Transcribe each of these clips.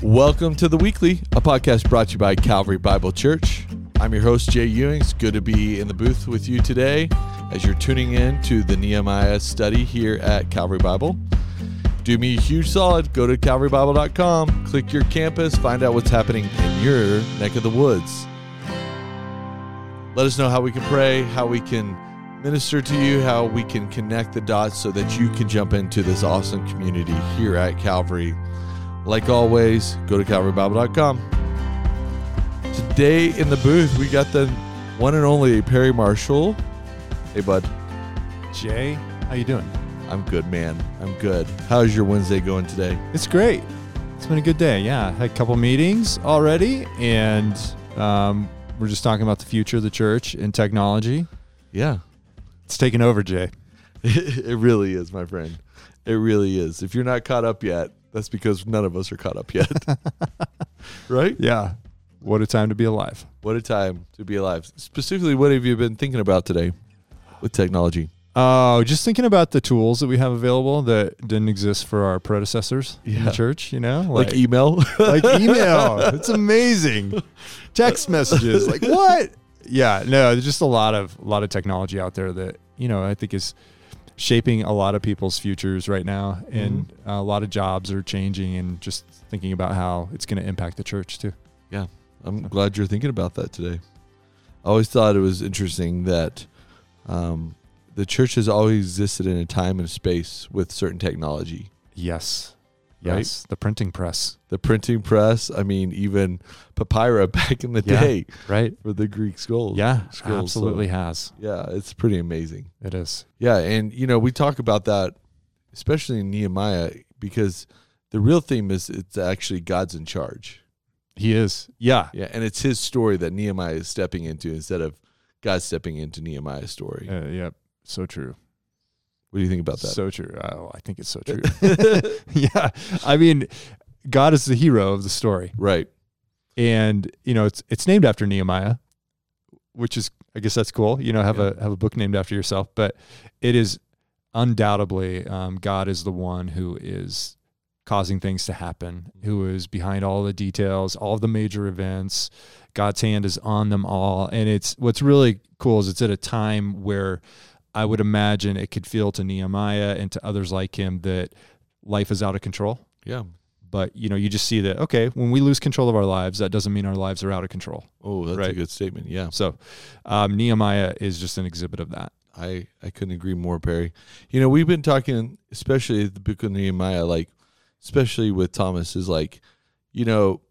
Welcome to The Weekly, a podcast brought to you by Calvary Bible Church. I'm your host, Jay Ewing. It's good to be in the booth with you today as you're tuning in to the Nehemiah study here at Calvary Bible. Do me a huge solid. Go to calvarybible.com, click your campus, find out what's happening in your neck of the woods. Let us know how we can pray, how we can minister to you, how we can connect the dots so that you can jump into this awesome community here at Calvary. Like always, go to calvarybible.com. Today in the booth, we got the one and only Perry Marshall. Hey, bud. Jay, how you doing? I'm good, man. I'm good. How's your Wednesday going today? It's great. It's been a good day. Yeah, had a couple meetings already, and we're just talking about the future of the church and technology. Yeah. It's taking over, Jay. It really is, my friend. It really is. If you're not caught up yet, that's because none of us are caught up yet. Right? Yeah. What a time to be alive. What a time to be alive. Specifically, what have you been thinking about today with technology? Oh, just thinking about the tools that we have available that didn't exist for our predecessors in the church, you know? Like email? Like email. It's amazing. Text messages. Like, what? Yeah, no, there's just a lot of technology out there that, you know, I think is shaping a lot of people's futures right now. And a lot of jobs are changing, and just thinking about how it's going to impact the church too. Yeah, I'm glad you're thinking about that today. I always thought it was interesting that the church has always existed in a time and a space with certain technology. Yes. Right? Yes. The printing press. The printing press. I mean, even papyrus back in the day. Right. For the Greek scrolls. Yeah, scrolls, absolutely so, has. Yeah, it's pretty amazing. It is. Yeah, and, you know, we talk about that, especially in Nehemiah, because the real theme is it's actually God's in charge. He is. Yeah. Yeah, and it's his story that Nehemiah is stepping into instead of God stepping into Nehemiah's story. Yep. So true. What do you think about that? So true. Oh, I think it's so true. Yeah. I mean, God is the hero of the story. Right. And, you know, it's named after Nehemiah, which is, I guess that's cool. You know, have a book named after yourself, but it is undoubtedly, God is the one who is causing things to happen, who is behind all the details, all of the major events. God's hand is on them all. And what's really cool is it's at a time where I would imagine it could feel to Nehemiah and to others like him that life is out of control. Yeah. But, you know, you just see that, okay, when we lose control of our lives, that doesn't mean our lives are out of control. Oh, that's right? a good statement. Yeah. So Nehemiah is just an exhibit of that. I couldn't agree more, Perry. You know, we've been talking, especially the book of Nehemiah, like, especially with Thomas, is like, you know,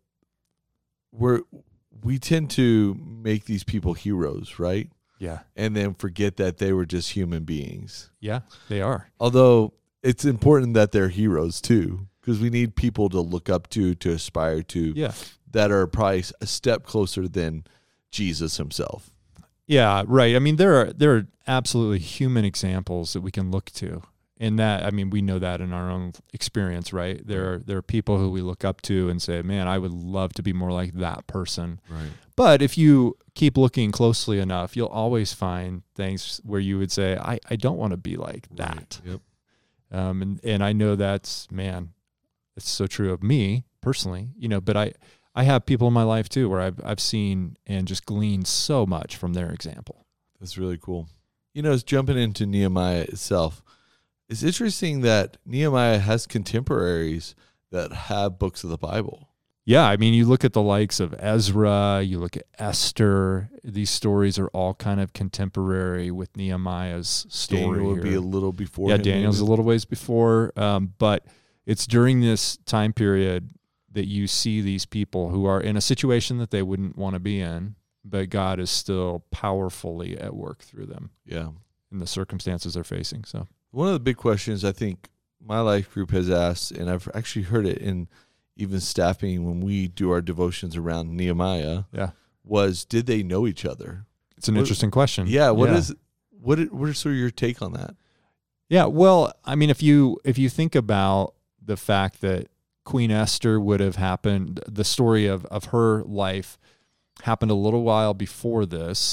we tend to make these people heroes, right? Yeah. And then forget that they were just human beings. Yeah, they are. Although it's important that they're heroes too, because we need people to look up to aspire to, that are probably a step closer than Jesus himself. Yeah, right. I mean, there are absolutely human examples that we can look to. And that, I mean, we know that in our own experience, right? There are people who we look up to and say, man, I would love to be more like that person. Right. But if you keep looking closely enough, you'll always find things where you would say, I don't want to be like that. Right. Yep. And I know it's so true of me personally, you know, but I have people in my life too, where I've seen and just gleaned so much from their example. That's really cool. You know, jumping into Nehemiah itself, it's interesting that Nehemiah has contemporaries that have books of the Bible. Yeah, I mean, you look at the likes of Ezra, you look at Esther, these stories are all kind of contemporary with Nehemiah's story. Daniel would be a little before. Yeah, Daniel's a little ways before, but it's during this time period that you see these people who are in a situation that they wouldn't want to be in, but God is still powerfully at work through them. Yeah. In the circumstances they're facing. So one of the big questions I think my life group has asked, and I've actually heard it in even staffing when we do our devotions around Nehemiah, was, did they know each other? It's an interesting question. Yeah. What is sort of your take on that? Yeah. Well, I mean, if you think about the fact that Queen Esther would have happened, the story of her life happened a little while before this.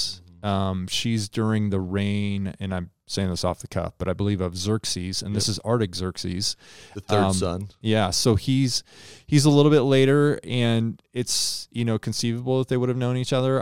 She's during the reign, and I'm saying this off the cuff, but I believe of Xerxes, and this is Artaxerxes, the third son. Yeah, so he's a little bit later, and it's conceivable that they would have known each other.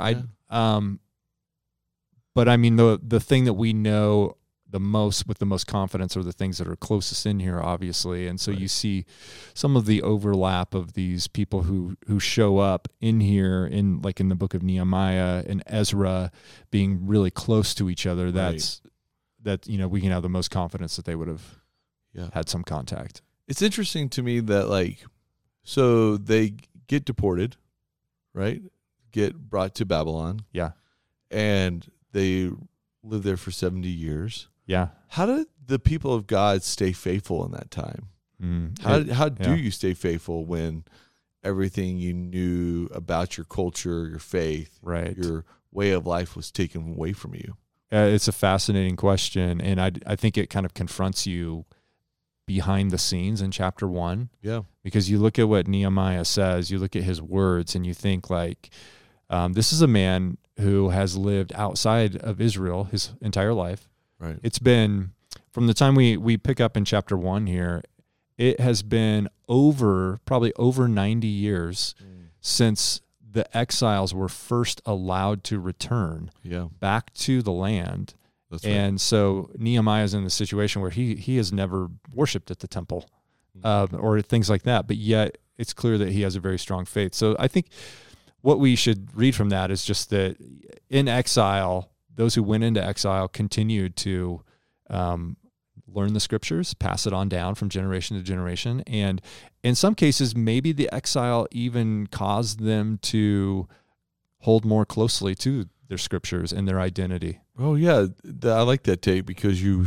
But I mean the thing that we know the most with the most confidence are the things that are closest in here, obviously, and so you see some of the overlap of these people who show up in here in the book of Nehemiah and Ezra being really close to each other. That we can have the most confidence that they would have had some contact. It's interesting to me that so they get deported, right? Get brought to Babylon. Yeah. And they live there for 70 years. Yeah. How did the people of God stay faithful in that time? How do you stay faithful when everything you knew about your culture, your faith, your way of life was taken away from you? It's a fascinating question, and I think it kind of confronts you behind the scenes in chapter 1. Yeah. Because you look at what Nehemiah says, you look at his words, and you think this is a man who has lived outside of Israel his entire life. Right. It's been, from the time we pick up in chapter 1 here, it has been probably over 90 years since the exiles were first allowed to return back to the land. That's right. And so Nehemiah's in the situation where he has never worshipped at the temple or things like that, but yet it's clear that he has a very strong faith. So I think what we should read from that is just that in exile, those who went into exile continued to learn the scriptures, pass it on down from generation to generation. And in some cases, maybe the exile even caused them to hold more closely to their scriptures and their identity. Oh, yeah. I like that take because you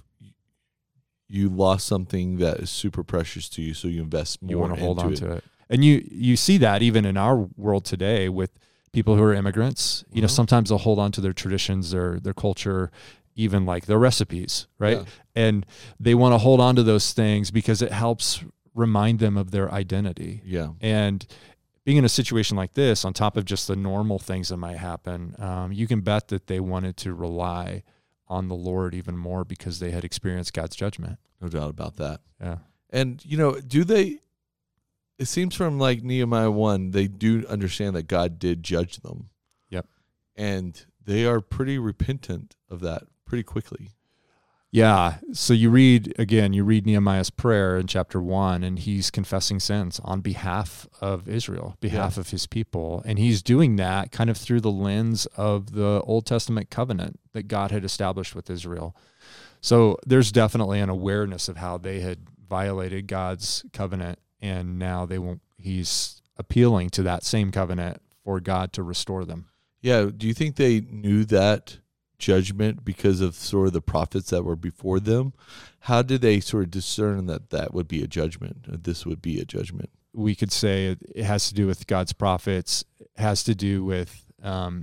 lost something that is super precious to you, so you invest more. You want to hold on to it. And you see that even in our world today with people who are immigrants. Sometimes they'll hold on to their traditions, their culture, even their recipes, right? Yeah. And they want to hold on to those things because it helps remind them of their identity. Yeah. And being in a situation like this, on top of just the normal things that might happen, you can bet that they wanted to rely on the Lord even more because they had experienced God's judgment. No doubt about that. Yeah. And, do they... It seems from Nehemiah 1, they do understand that God did judge them. Yep. And they are pretty repentant of that pretty quickly. Yeah. So you read Nehemiah's prayer in chapter 1, and he's confessing sins on behalf of Israel, behalf of his people. And he's doing that kind of through the lens of the Old Testament covenant that God had established with Israel. So there's definitely an awareness of how they had violated God's covenant. And now he's appealing to that same covenant for God to restore them. Yeah. Do you think they knew that judgment because of sort of the prophets that were before them? How did they sort of discern that would be a judgment, or this would be a judgment? We could say it has to do with God's prophets. It has to do with the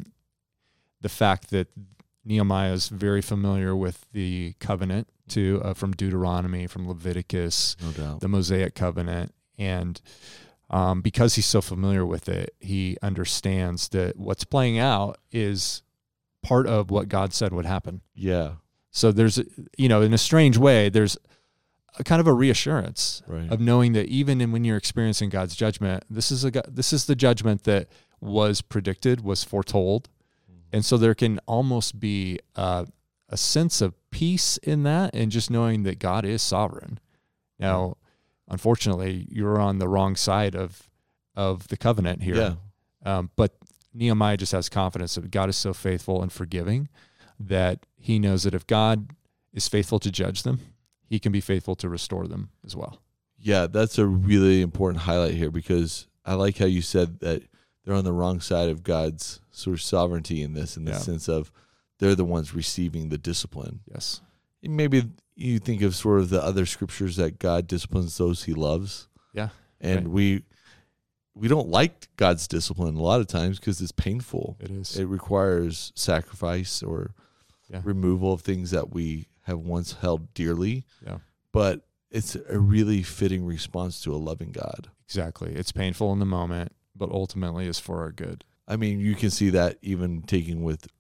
fact that Nehemiah is very familiar with the covenant too, from Deuteronomy, from Leviticus, no doubt. The Mosaic covenant. And because he's so familiar with it, he understands that what's playing out is part of what God said would happen. Yeah. So there's, in a strange way, there's a kind of a reassurance of knowing that even when you're experiencing God's judgment, this is the judgment that was predicted, was foretold. And so there can almost be a sense of peace in that, and just knowing that God is sovereign. Now, unfortunately, you're on the wrong side of the covenant here. Yeah. But Nehemiah just has confidence that God is so faithful and forgiving that he knows that if God is faithful to judge them, he can be faithful to restore them as well. Yeah, that's a really important highlight here, because I like how you said that they're on the wrong side of God's sort of sovereignty in the sense of they're the ones receiving the discipline. Yes. And maybe you think of sort of the other scriptures that God disciplines those he loves. Yeah. And we don't like God's discipline a lot of times because it's painful. It is. It requires sacrifice or removal of things that we have once held dearly. Yeah. But it's a really fitting response to a loving God. Exactly. It's painful in the moment, but ultimately is for our good. I mean, you can see that even taking with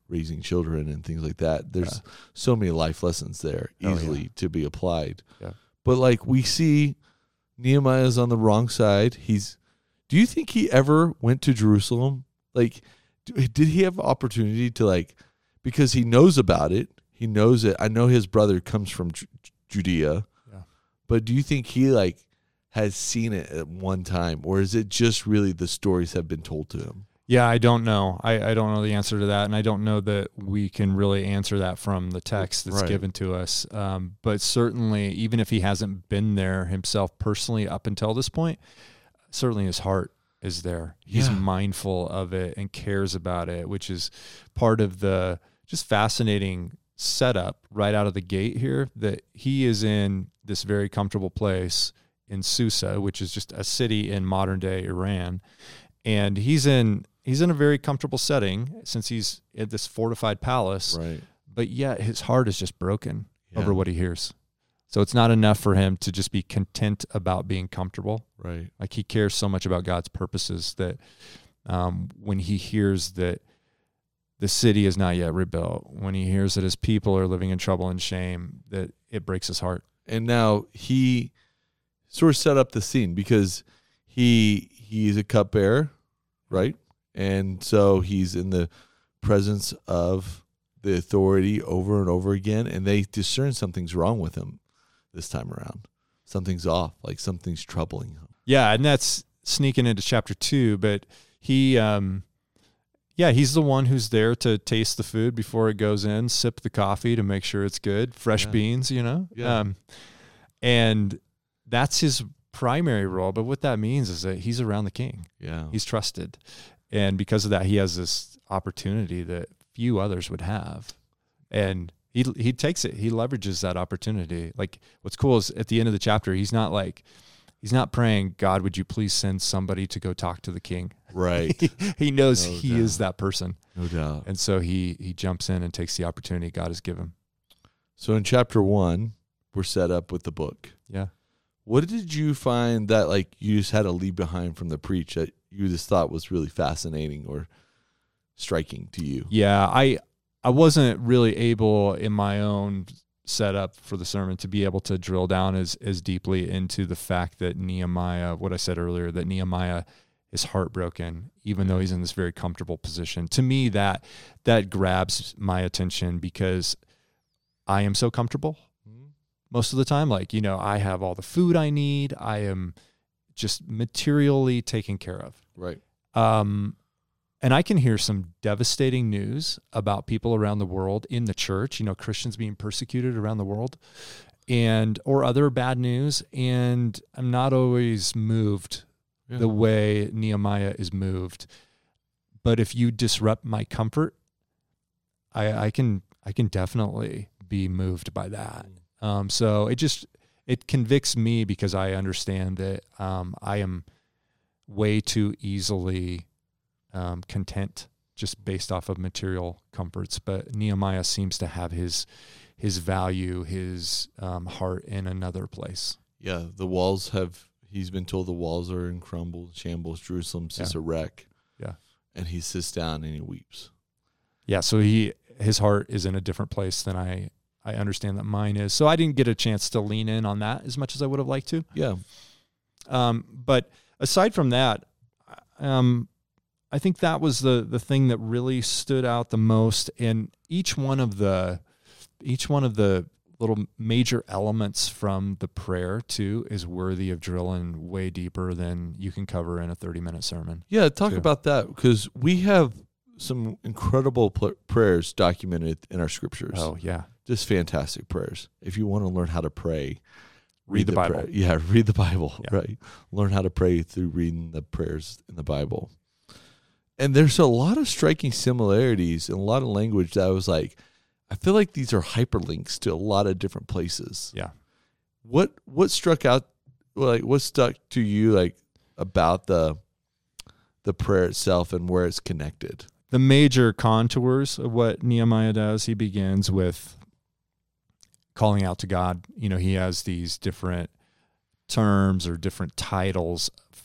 raising children and things like that. There's so many life lessons there easily to be applied. Yeah. But like we see Nehemiah's on the wrong side. Do you think he ever went to Jerusalem? Like, did he have opportunity to like, because he knows about it. He knows it. I know his brother comes from Judea, but do you think he like has seen it at one time, or is it just really the stories have been told to him? Yeah, I don't know. I don't know the answer to that, and I don't know that we can really answer that from the text that's given to us. But certainly, even if he hasn't been there himself personally up until this point, certainly his heart is there. He's mindful of it and cares about it, which is part of the just fascinating setup right out of the gate here, that he is in this very comfortable place in Susa, which is just a city in modern day Iran. And he's in a very comfortable setting since he's at this fortified palace, right? But yet his heart is just broken over what he hears. So it's not enough for him to just be content about being comfortable. Right. Like he cares so much about God's purposes that when he hears that the city is not yet rebuilt, when he hears that his people are living in trouble and shame, that it breaks his heart. And now he sort of set up the scene because he's a cupbearer, right? And so he's in the presence of the authority over and over again, and they discern something's wrong with him this time around. Something's off, like something's troubling him. Yeah, and that's sneaking into chapter 2, but he's the one who's there to taste the food before it goes in, sip the coffee to make sure it's good, fresh beans, Yeah. And that's his primary role. But what that means is that he's around the king. Yeah. He's trusted. And because of that, he has this opportunity that few others would have. And he takes it. He leverages that opportunity. Like what's cool is at the end of the chapter, he's not praying, God, would you please send somebody to go talk to the king? Right. He knows he is that person. No doubt. And so he jumps in and takes the opportunity God has given. So in chapter 1, we're set up with the book. Yeah. What did you find that like you just had to leave behind from the preach that you just thought was really fascinating or striking to you? Yeah, I wasn't really able in my own setup for the sermon to be able to drill down as deeply into the fact that Nehemiah, what I said earlier, that Nehemiah is heartbroken, even though he's in this very comfortable position. To me, that grabs my attention because I am so comfortable most of the time. Like, I have all the food I need. I am just materially taken care of. Right. And I can hear some devastating news about people around the world in the church, Christians being persecuted around the world or other bad news. And I'm not always moved the way Nehemiah is moved. But if you disrupt my comfort, I can definitely be moved by that. So it convicts me because I understand that I am way too easily content just based off of material comforts. But Nehemiah seems to have his value, his heart in another place. Yeah, he's been told the walls are in shambles, Jerusalem's just a wreck. Yeah. And he sits down and he weeps. Yeah, so his heart is in a different place than I understand that mine is. So I didn't get a chance to lean in on that as much as I would have liked to. Yeah. But aside from that, I think that was the thing that really stood out the most. And each one of the little major elements from the prayer too is worthy of drilling way deeper than you can cover in a 30-minute sermon. Yeah, talk about that, because we have some incredible prayers documented in our scriptures. Oh, yeah. Just fantastic prayers. If you want to learn how to pray, read the Bible. Yeah, read the Bible, Yeah. right? Learn how to pray through reading the prayers in the Bible. And there's a lot of striking similarities and a lot of language that I was like, I feel like these are hyperlinks to a lot of different places. Yeah. What struck out, like what stuck to you like about the prayer itself and where it's connected? The major contours of what Nehemiah does, he begins with calling out to God. He has these different terms or different titles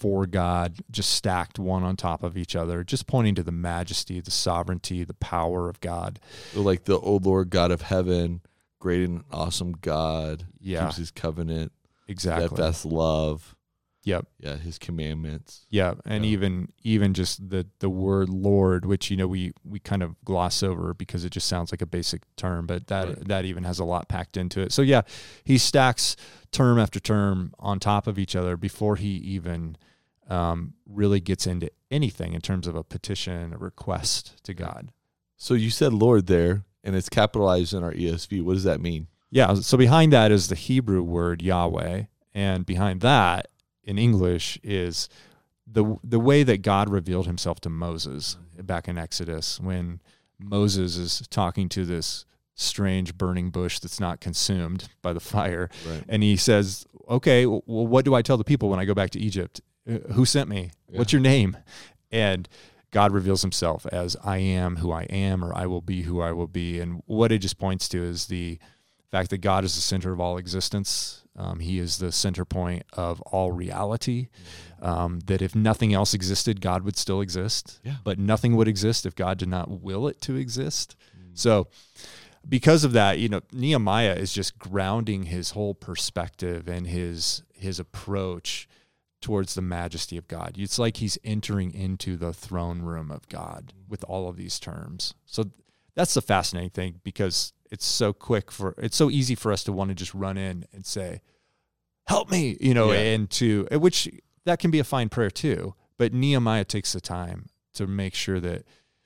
before God, just stacked one on top of each other, just pointing to the majesty, the sovereignty, the power of God. So like the O Lord God of heaven, great and awesome God, keeps his covenant, Exactly. steadfast love. Yep. Yeah, his commandments. Yeah, and even just the word Lord, which we kind of gloss over because it just sounds like a basic term, but that even has a lot packed into it. So yeah, he stacks term after term on top of each other before he even really gets into anything in terms of a petition, a request to God. So you said Lord there, and it's capitalized in our ESV. What does that mean? Yeah, so behind that is the Hebrew word Yahweh, and behind that in English is the way that God revealed himself to Moses back in Exodus, when Moses is talking to this strange burning bush that's not consumed by the fire. Right. And he says, okay, well, what do I tell the people when I go back to Egypt? Who sent me? Yeah. What's your name? And God reveals himself as I am who I am, or I will be who I will be. And what it just points to is the fact that God is the center of all existence. He is the center point of all reality, that if nothing else existed, God would still exist, but nothing would exist if God did not will it to exist. So because of that, Nehemiah is just grounding his whole perspective and his approach towards the majesty of God. It's like he's entering into the throne room of God with all of these terms. So that's the fascinating thing, because it's so easy for us to want to just run in and say, help me, and which that can be a fine prayer too. But Nehemiah takes the time to make sure that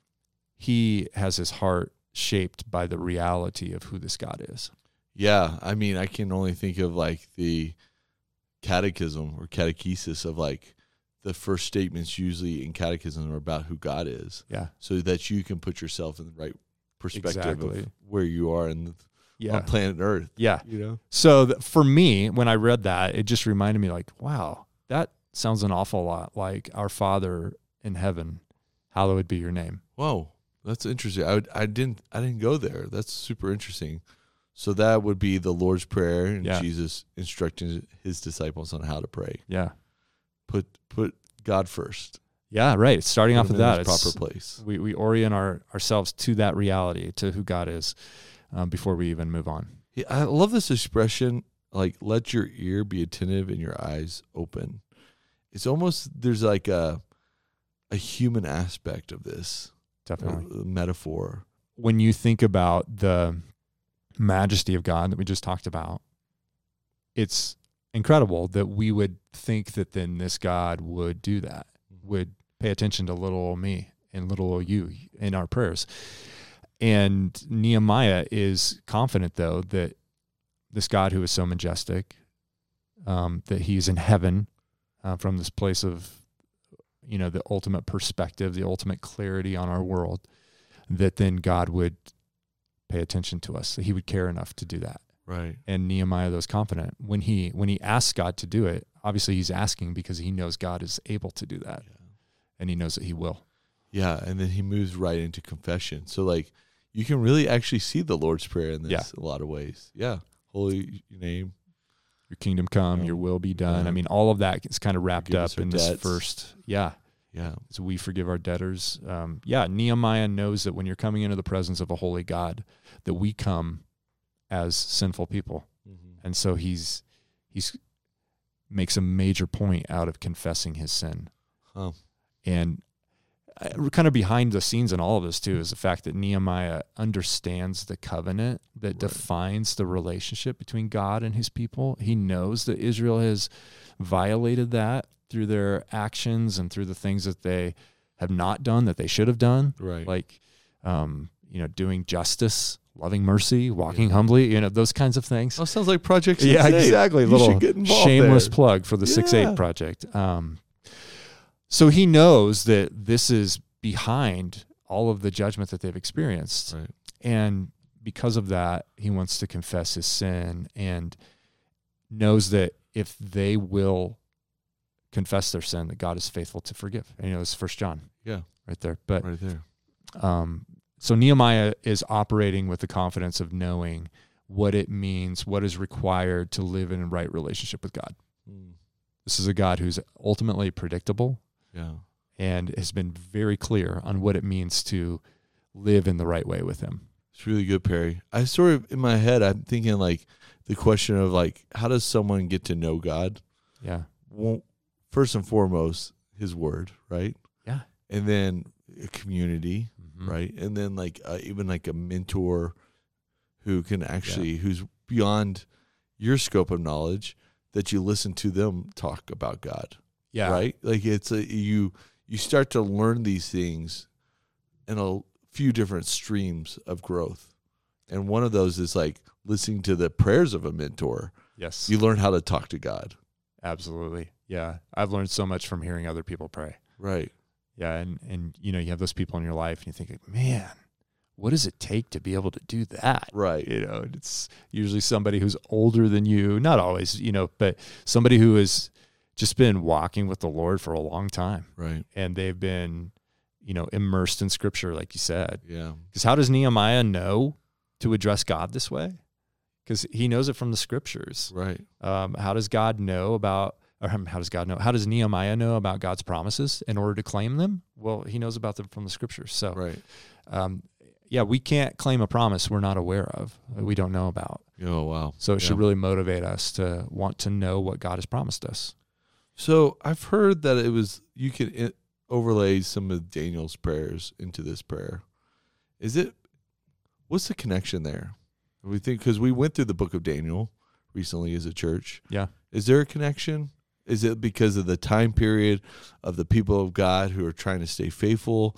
he has his heart shaped by the reality of who this God is. Yeah. I mean, I can only think of like the catechism or catechesis of like the first statements usually in catechism are about who God is. Yeah. So that you can put yourself in the right perspective of where you are on planet Earth. Yeah. So for me, when I read that, it just reminded me like, wow, that sounds an awful lot like our Father in heaven, hallowed be your name. Whoa, that's interesting. I didn't go there. That's super interesting. So that would be the Lord's Prayer and Jesus instructing his disciples on how to pray. Yeah. Put God first. Yeah, right. Starting off with that, it's proper place. We orient ourselves to that reality, to who God is, before we even move on. Yeah, I love this expression, like, let your ear be attentive and your eyes open. It's almost, there's like a human aspect of this. Definitely. Metaphor. When you think about the majesty of God that we just talked about, it's incredible that we would think that then this God would do that, would pay attention to little old me and little old you in our prayers. And Nehemiah is confident, though, that this God who is so majestic, that he's in heaven from this place of, the ultimate perspective, the ultimate clarity on our world, that then God would pay attention to us, that he would care enough to do that. Right. And Nehemiah was confident when he asks God to do it. Obviously, he's asking because he knows God is able to do that, and he knows that he will. Yeah, and then he moves right into confession. So, like, you can really actually see the Lord's Prayer in this a lot of ways. Yeah, holy name, your kingdom come, your will be done. Yeah. I mean, all of that is kind of wrapped up in this first. Yeah. So we forgive our debtors. Nehemiah knows that when you're coming into the presence of a holy God, that we come as sinful people. Mm-hmm. And so he's makes a major point out of confessing his sin. Oh. And kind of behind the scenes in all of this too is the fact that Nehemiah understands the covenant that defines the relationship between God and his people. He knows that Israel has violated that through their actions and through the things that they have not done that they should have done. Right. Like, doing justice, loving mercy, walking humbly, those kinds of things. Oh, sounds like Project 6-8. Yeah, exactly. You Little should get involved shameless there. Plug for the 6-8 project. So he knows that this is behind all of the judgment that they've experienced. Right. And because of that, he wants to confess his sin and knows that if they will confess their sin, that God is faithful to forgive. And this is 1 John. Yeah. Right there. But right there. So Nehemiah is operating with the confidence of knowing what it means, what is required to live in a right relationship with God. This is a God who's ultimately predictable Yeah. and has been very clear on what it means to live in the right way with him. It's really good, Perry. I sort of, in my head, I'm thinking like the question of like, how does someone get to know God? Yeah. Well, first and foremost, his word, right? Yeah. And then a community, Mhm. right? And then like even like a mentor who can actually, who's beyond your scope of knowledge, that you listen to them talk about God, Yeah. right? Like it's you start to learn these things in a few different streams of growth. And one of those is like listening to the prayers of a mentor. Yes. You learn how to talk to God. Absolutely. Yeah. I've learned so much from hearing other people pray. Right. Yeah. And you have those people in your life and you think, man, what does it take to be able to do that? Right. It's usually somebody who's older than you, not always, but somebody who has just been walking with the Lord for a long time. Right. And they've been, immersed in scripture, like you said. Yeah. Because how does Nehemiah know to address God this way? Because he knows it from the scriptures. Right. How does God know about, or how does Nehemiah know about God's promises in order to claim them? Well, he knows about them from the scriptures. So, Right. we can't claim a promise we're not aware of, we don't know about. Oh, wow. So it should really motivate us to want to know what God has promised us. So I've heard that you can overlay some of Daniel's prayers into this prayer. What's the connection there? We think, because we went through the book of Daniel recently as a church. Yeah. Is there a connection? Is it because of the time period of the people of God who are trying to stay faithful?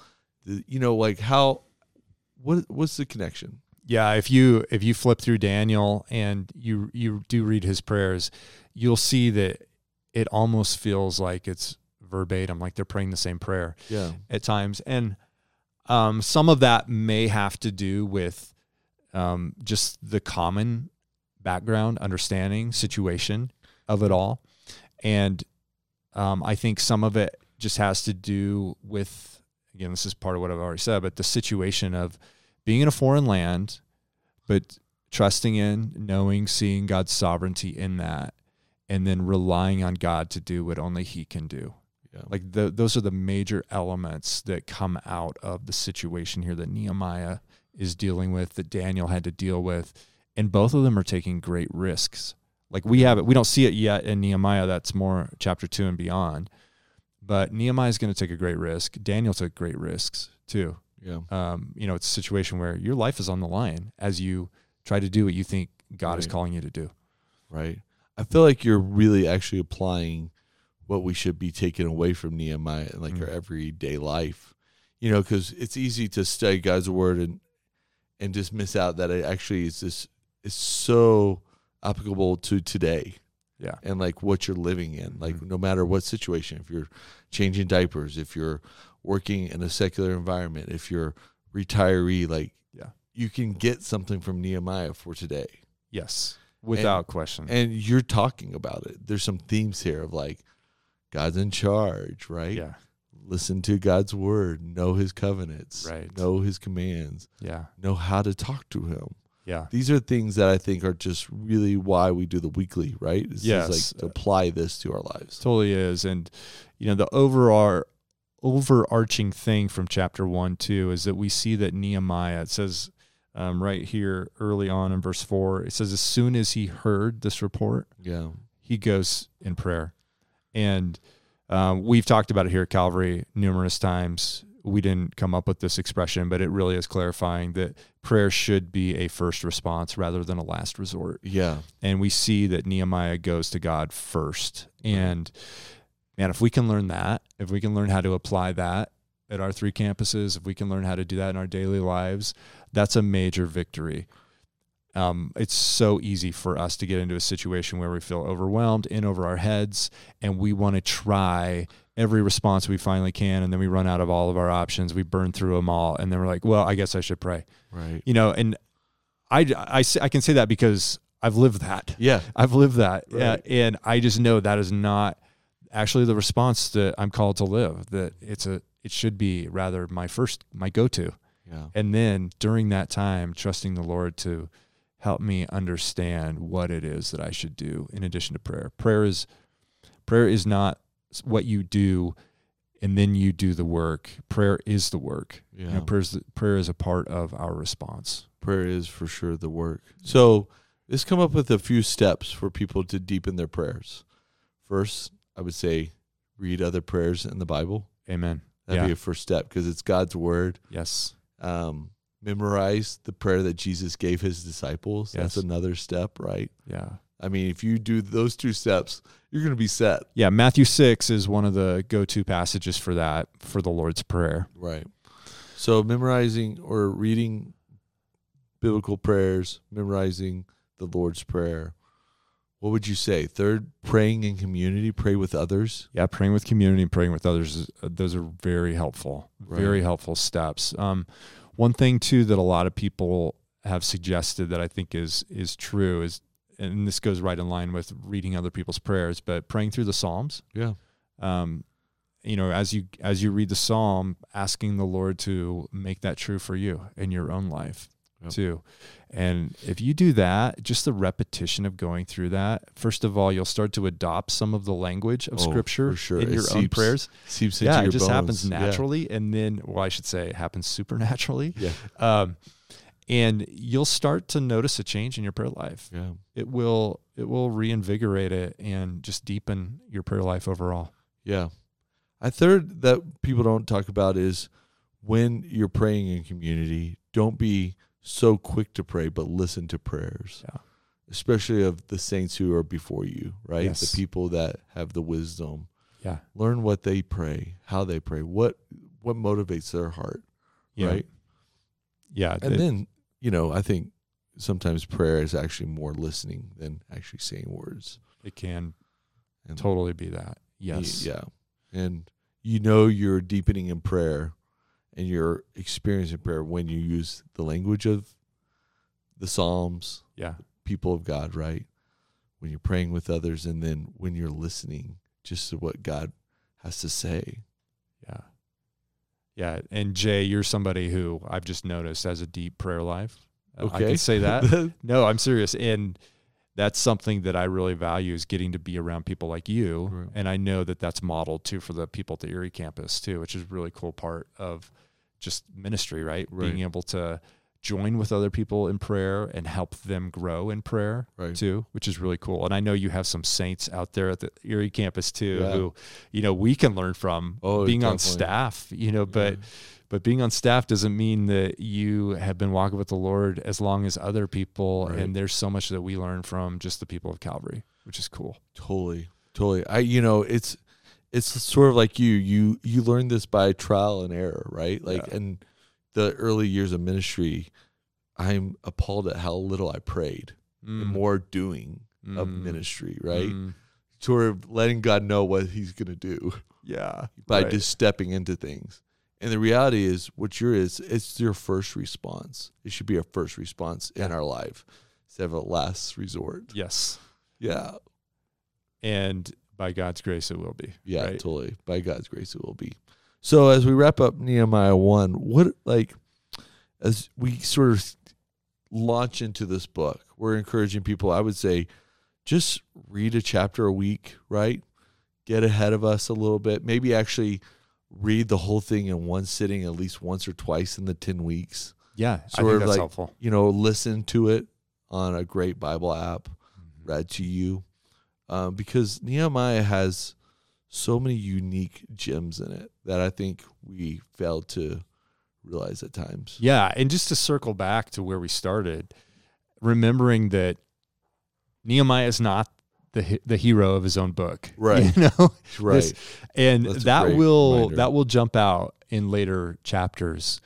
What's the connection? Yeah, if you flip through Daniel and you do read his prayers, you'll see that it almost feels like it's verbatim, like they're praying the same prayer at times. And some of that may have to do with just the common background, understanding, situation of it all. And I think some of it just has to do with, again, this is part of what I've already said, but the situation of being in a foreign land, but trusting in, knowing, seeing God's sovereignty in that, and then relying on God to do what only he can do. Yeah. Like those are the major elements that come out of the situation here that Nehemiah is dealing with, that Daniel had to deal with. And both of them are taking great risks. Like we don't see it yet in Nehemiah. That's more chapter 2 and beyond. But Nehemiah is going to take a great risk. Daniel took great risks too. Yeah. It's a situation where your life is on the line as you try to do what you think God is calling you to do. Right. I feel like you're really actually applying what we should be taking away from Nehemiah in like our everyday life, because it's easy to study God's word and just miss out that it actually is so applicable to today. Yeah. And like what you're living in, like no matter what situation, if you're changing diapers, if you're working in a secular environment, if you're retiree, like you can get something from Nehemiah for today. Yes. Without question. And you're talking about it. There's some themes here of like God's in charge, right? Yeah. Listen to God's word, know his covenants, right? Know his commands, know how to talk to him. Yeah. These are things that I think are just really why we do the weekly, right? Yes. Like to apply this to our lives. Totally is. And, the overarching thing from chapter 1, 2 is that we see that Nehemiah, it says right here early on in verse 4, it says, as soon as he heard this report, he goes in prayer. And we've talked about it here at Calvary numerous times. We didn't come up with this expression, but it really is clarifying that prayer should be a first response rather than a last resort. Yeah. And we see that Nehemiah goes to God first. And man, if we can learn that, if we can learn how to apply that at our 3 campuses, if we can learn how to do that in our daily lives, that's a major victory. It's so easy for us to get into a situation where we feel overwhelmed, in over our heads, and we want to try every response we finally can, and then we run out of all of our options. We burn through them all, and then we're like, well, I guess I should pray. Right. And I can say that because I've lived that. Yeah. I've lived that. Right. And I just know that is not actually the response that I'm called to live, that it should be rather my go-to. Yeah. And then during that time, trusting the Lord to help me understand what it is that I should do in addition to prayer. Prayer Prayer is not what you do and then you do the work. Prayer is the work. Yeah. You know, prayer is a part of our response. Prayer is for sure the work. So let's come up with a few steps for people to deepen their prayers. First, I would say read other prayers in the Bible. Amen. That'd be a first step because it's God's word. Yes. Memorize the prayer that Jesus gave his disciples. Yes. That's another step, right? Yeah. I mean, if you do those two steps, you're going to be set. Yeah, Matthew 6 is one of the go-to passages for that, for the Lord's Prayer. Right. So memorizing or reading biblical prayers, memorizing the Lord's Prayer. What would you say? Third, praying in community, pray with others. Yeah, praying with community and praying with others, those are very helpful, very helpful steps. One thing, too, that a lot of people have suggested that I think is true is, and this goes right in line with reading other people's prayers, but praying through the Psalms. Yeah. As you read the Psalm, asking the Lord to make that true for you in your own life. Yep. Too. And if you do that, just the repetition of going through that, first of all, you'll start to adopt some of the language of Scripture in your own prayers. Seeps into your it just bones. happens naturally. And then, I should say it happens supernaturally. Yeah. And you'll start to notice a change in your prayer life. Yeah. It will reinvigorate it and just deepen your prayer life overall. Yeah. A third that people don't talk about is when you're praying in community, don't be so quick to pray, but listen to prayers, especially of the saints who are before you, right? Yes. The people that have the wisdom. Yeah. Learn what they pray, how they pray, what motivates their heart, right? Yeah. And then, I think sometimes prayer is actually more listening than actually saying words. It can totally be that. Yes. Yeah. And you're deepening in prayer and you're experiencing prayer when you use the language of the Psalms, people of God, right? When you're praying with others and then when you're listening just to what God has to say. Yeah. Yeah. And Jay, you're somebody who I've just noticed has a deep prayer life. Okay. I can say that. No, I'm serious. And that's something that I really value is getting to be around people like you. Right. And I know that that's modeled too for the people at the Erie campus too, which is a really cool part of just ministry, right? Being able to join with other people in prayer and help them grow in prayer too, which is really cool. And I know you have some saints out there at the Erie campus too, who, we can learn from being on staff, but being on staff doesn't mean that you have been walking with the Lord as long as other people. Right. And there's so much that we learn from just the people of Calvary, which is cool. Totally. It's sort of like you learn this by trial and error, right? In the early years of ministry, I'm appalled at how little I prayed and more doing of ministry, right? Sort of letting God know what he's going to do. Yeah. By just stepping into things. And the reality is it's your first response. It should be our first response in our life instead of a last resort. Yes. Yeah. And by God's grace, it will be. Yeah, totally. By God's grace, it will be. So as we wrap up Nehemiah 1, as we sort of launch into this book, we're encouraging people, I would say, just read a chapter a week, right? Get ahead of us a little bit. Maybe actually read the whole thing in one sitting at least once or twice in the 10 weeks. Yeah, I think that's helpful. Listen to it on a great Bible app read to you. Because Nehemiah has so many unique gems in it that I think we fail to realize at times. Yeah, and just to circle back to where we started, remembering that Nehemiah is not the hero of his own book, right? Right, and that will jump out in later chapters,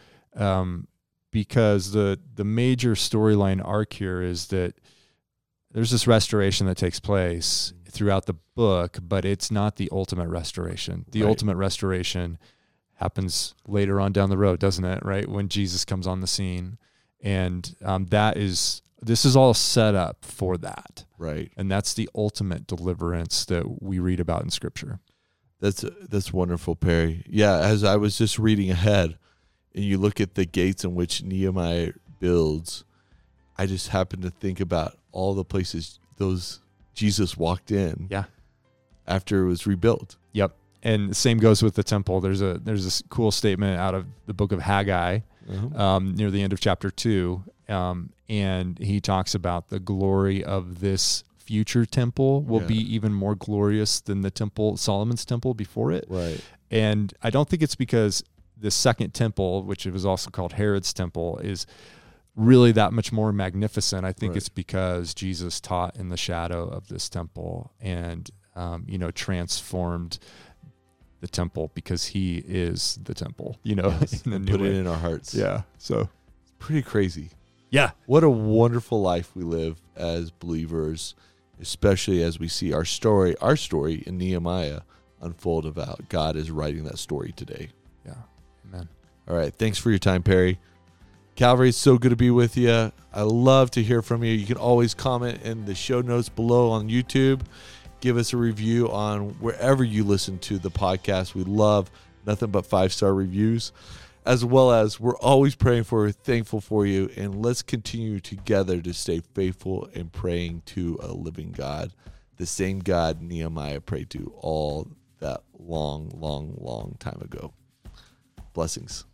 because the major storyline arc here is that there's this restoration that takes place throughout the book, but it's not the ultimate restoration. The ultimate restoration happens later on down the road, doesn't it? Right, when Jesus comes on the scene, and this is all set up for that. Right. And that's the ultimate deliverance that we read about in Scripture. That's wonderful, Perry. Yeah, as I was just reading ahead, and you look at the gates in which Nehemiah builds, I just happened to think about all the places those Jesus walked in. Yeah. after it was rebuilt. Yep. And the same goes with the temple. There's this cool statement out of the book of Haggai, near the end of chapter 2. And he talks about the glory of this future temple will be even more glorious than the temple, Solomon's temple before it. Right. And I don't think it's because the second temple, which was also called Herod's temple, is really that much more magnificent. I think it's because Jesus taught in the shadow of this temple and, transformed the temple because he is the temple, Yes, in the and new put way. it in our hearts. Yeah. So It's pretty crazy. yeah. What a wonderful life we live as believers, especially as we see our story in Nehemiah unfold about God is writing that story today. Yeah. Amen. All right. Thanks for your time, Perry. Calvary, it's so good to be with you. I love to hear from you. You can always comment in the show notes below on YouTube. Give us a review on wherever you listen to the podcast. We love nothing but 5-star reviews, as well as we're always praying for, thankful for you. And let's continue together to stay faithful and praying to a living God, the same God Nehemiah prayed to all that long time ago. Blessings.